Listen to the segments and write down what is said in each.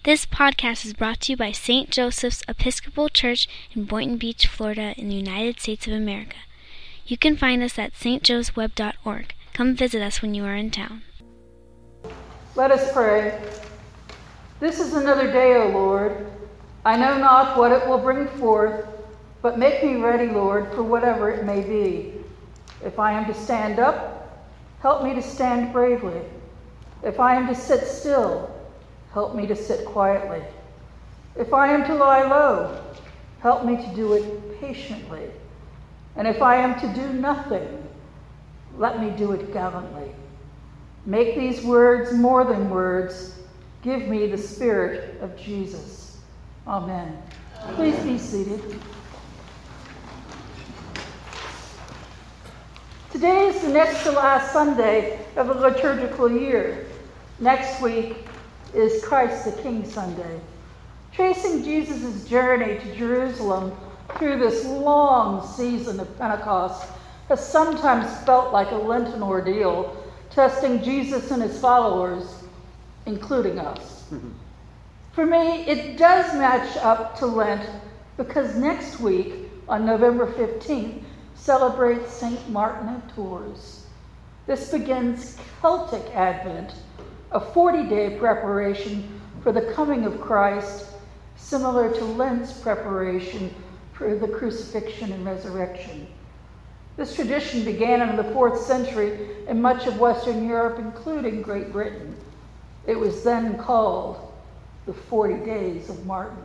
This podcast is brought to you by St. Joseph's Episcopal Church in Boynton Beach, Florida, in the United States of America. You can find us at stjoesweb.org. Come visit us when you are in town. Let us pray. This is another day, O Lord. I know not what it will bring forth, but make me ready, Lord, for whatever it may be. If I am to stand up, help me to stand bravely. If I am to sit still, help me to sit quietly. If I am to lie low, help me to do it patiently. And if I am to do nothing, let me do it gallantly. Make these words more than words. Give me the Spirit of Jesus. Amen. Please be seated. Today is the next to last Sunday of the liturgical year. Next week is Christ the King Sunday. Tracing Jesus' journey to Jerusalem through this long season of Pentecost has sometimes felt like a Lenten ordeal, testing Jesus and his followers, including us. For me, it does match up to Lent because next week, on November 15th, celebrates St. Martin of Tours. This begins Celtic Advent, a 40-day preparation for the coming of Christ, similar to Lent's preparation for the crucifixion and resurrection. This tradition began in the 4th century in much of Western Europe, including Great Britain. It was then called the 40 Days of Martin.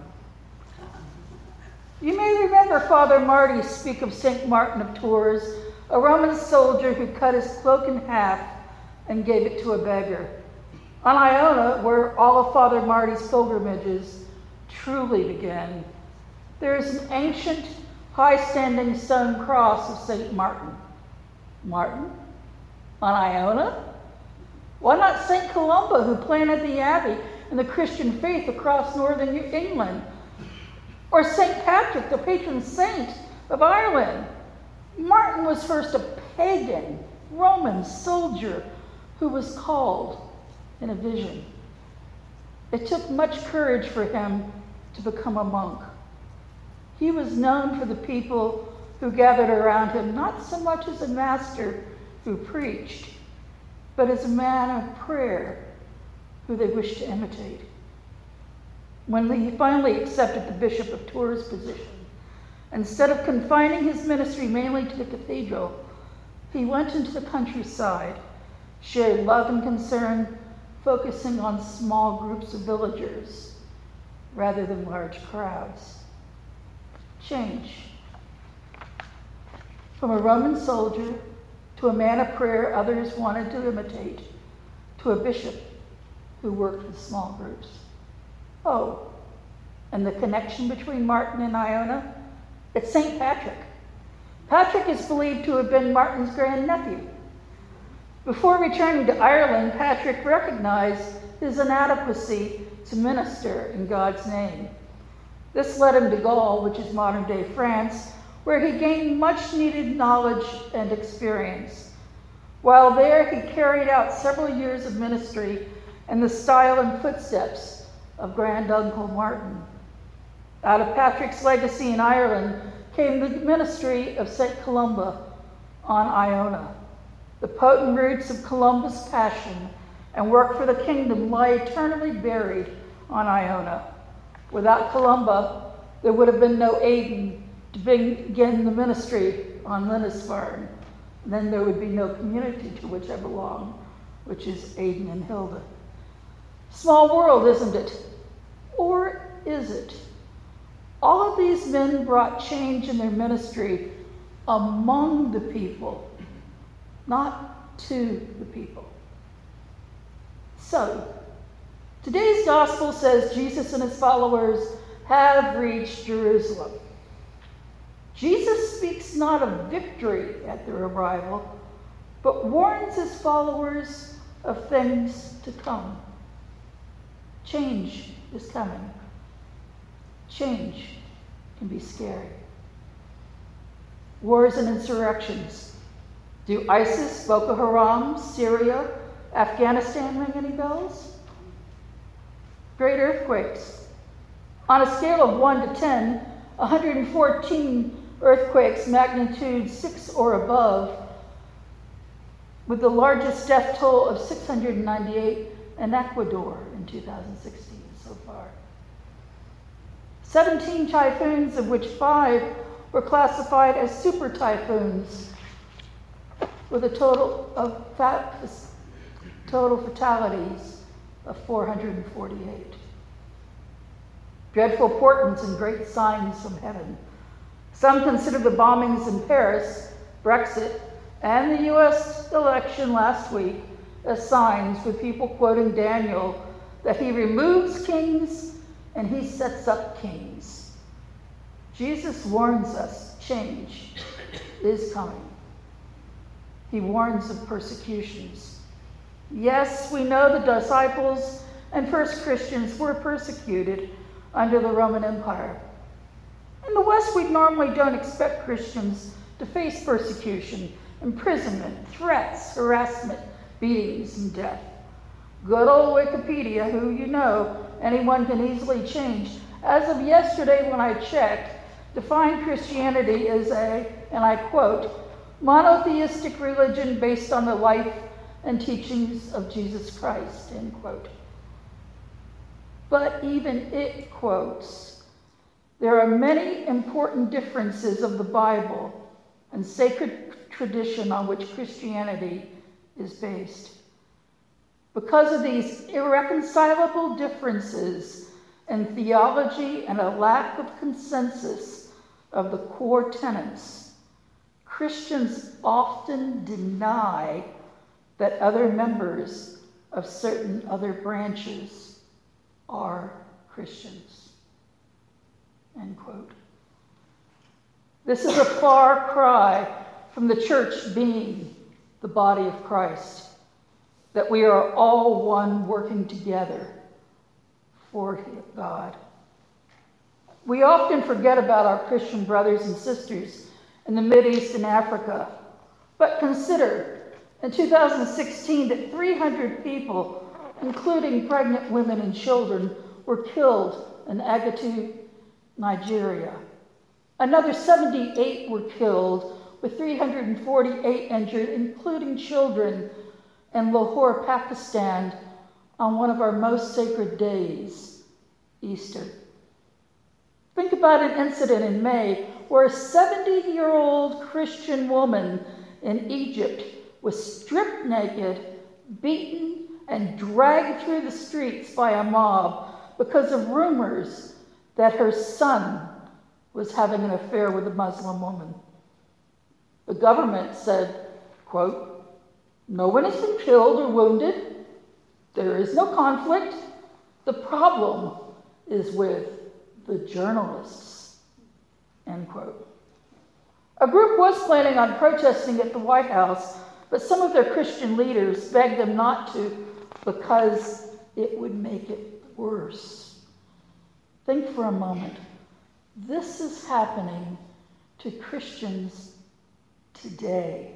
You may remember Father Marty speak of St. Martin of Tours, a Roman soldier who cut his cloak in half and gave it to a beggar. On Iona, where all of Father Marty's pilgrimages truly began, there is an ancient, high-standing stone cross of St. Martin. Martin? On Iona? Why not St. Columba, who planted the abbey and the Christian faith across northern England? Or St. Patrick, the patron saint of Ireland? Martin was first a pagan Roman soldier who was called in a vision. It took much courage for him to become a monk. He was known for the people who gathered around him, not so much as a master who preached, but as a man of prayer who they wished to imitate. When he finally accepted the Bishop of Tours' position, instead of confining his ministry mainly to the cathedral, he went into the countryside, shared love and concern, focusing on small groups of villagers rather than large crowds. Change. From a Roman soldier to a man of prayer others wanted to imitate, to a bishop who worked with small groups. Oh, and the connection between Martin and Iona? It's St. Patrick. Patrick is believed to have been Martin's grandnephew. Before returning to Ireland, Patrick recognized his inadequacy to minister in God's name. This led him to Gaul, which is modern-day France, where he gained much-needed knowledge and experience. While there, he carried out several years of ministry in the style and footsteps of Granduncle Martin. Out of Patrick's legacy in Ireland came the ministry of St. Columba on Iona. The potent roots of Columba's passion and work for the kingdom lie eternally buried on Iona. Without Columba, there would have been no Aidan to begin the ministry on Lindisfarne. Then there would be no community to which I belong, which is Aidan and Hilda. Small world, isn't it? Or is it? All of these men brought change in their ministry among the people, not to the people. So, today's gospel says Jesus and his followers have reached Jerusalem. Jesus speaks not of victory at their arrival, but warns his followers of things to come. Change is coming. Change can be scary. Wars and insurrections. Do ISIS, Boko Haram, Syria, Afghanistan ring any bells? great earthquakes. On a scale of 1 to 10, 114 earthquakes magnitude 6 or above, with the largest death toll of 698 in Ecuador in 2016 so far. 17 typhoons, of which 5 were classified as super typhoons, with a total fatalities of 448. Dreadful portents and great signs from heaven. Some consider the bombings in Paris, Brexit, and the U.S. election last week as signs, with people quoting Daniel that he removes kings and he sets up kings. Jesus warns us change is coming. He warns of persecutions. Yes, we know the disciples and first Christians were persecuted under the Roman Empire. In the West, we normally don't expect Christians to face persecution, imprisonment, threats, harassment, beatings, and death. Good old Wikipedia, who you know anyone can easily change, as of yesterday when I checked, defined Christianity as a, and I quote, monotheistic religion based on the life and teachings of Jesus Christ, end quote. But even it quotes, there are many important differences of the Bible and sacred tradition on which Christianity is based. Because of these irreconcilable differences in theology and a lack of consensus of the core tenets, Christians often deny that other members of certain other branches are Christians. End quote. This is a far cry from the church being the body of Christ, that we are all one working together for God. We often forget about our Christian brothers and sisters in the Mideast and Africa, but consider in 2016 that 300 people, including pregnant women and children, were killed in Agatu, Nigeria. Another 78 were killed, with 348 injured, including children, in Lahore, Pakistan, on one of our most sacred days, Easter. Think about an incident in May where a 70-year-old Christian woman in Egypt was stripped naked, beaten, and dragged through the streets by a mob because of rumors that her son was having an affair with a Muslim woman. The government said, quote, "No one has been killed or wounded. There is no conflict. The problem is with the journalists," end quote. A group was planning on protesting at the White House, but some of their Christian leaders begged them not to because it would make it worse. Think for a moment. This is happening to Christians today.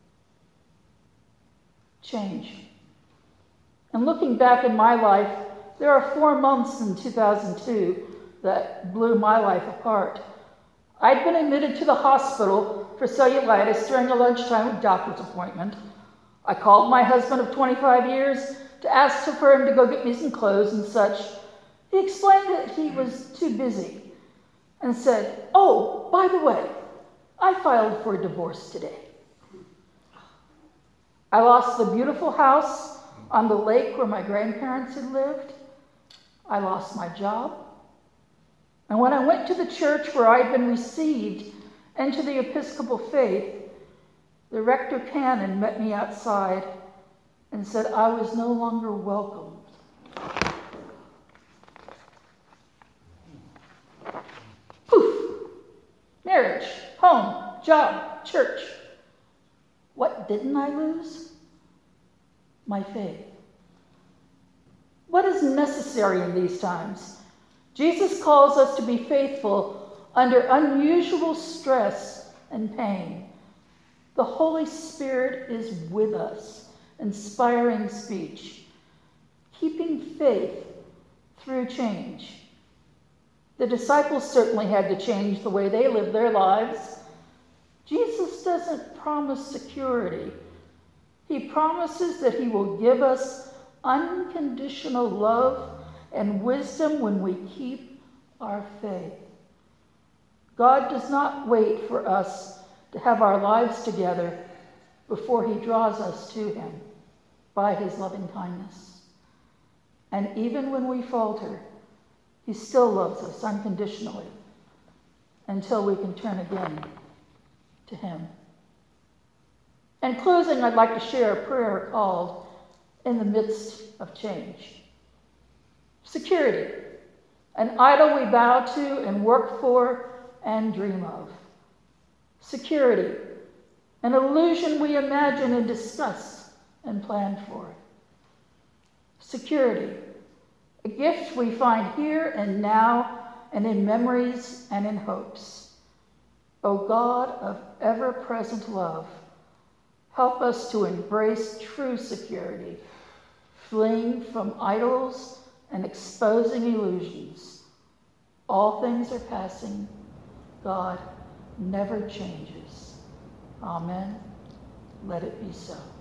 Change. And looking back in my life, there are 4 months in 2002 that blew my life apart. I'd been admitted to the hospital for cellulitis during a lunchtime doctor's appointment. I called my husband of 25 years to ask for him to go get me some clothes and such. He explained that he was too busy and said, "Oh, by the way, I filed for a divorce today." I lost the beautiful house on the lake where my grandparents had lived. I lost my job. And when I went to the church where I'd been received into the Episcopal faith, the rector canon met me outside and said I was no longer welcomed. Poof! Marriage, home, job, church. What didn't I lose? My faith. What is necessary in these times? Jesus calls us to be faithful under unusual stress and pain. The Holy Spirit is with us, inspiring speech, keeping faith through change. The disciples certainly had to change the way they lived their lives. Jesus doesn't promise security. He promises that he will give us unconditional love and wisdom when we keep our faith. God does not wait for us to have our lives together before he draws us to him by his loving kindness. And even when we falter, he still loves us unconditionally until we can turn again to him. In closing, I'd like to share a prayer called In the Midst of Change. Security, an idol we bow to and work for and dream of. Security, an illusion we imagine and discuss and plan for. Security, a gift we find here and now and in memories and in hopes. O God of ever-present love, help us to embrace true security, fleeing from idols and exposing illusions. All things are passing. God never changes. Amen. Let it be so.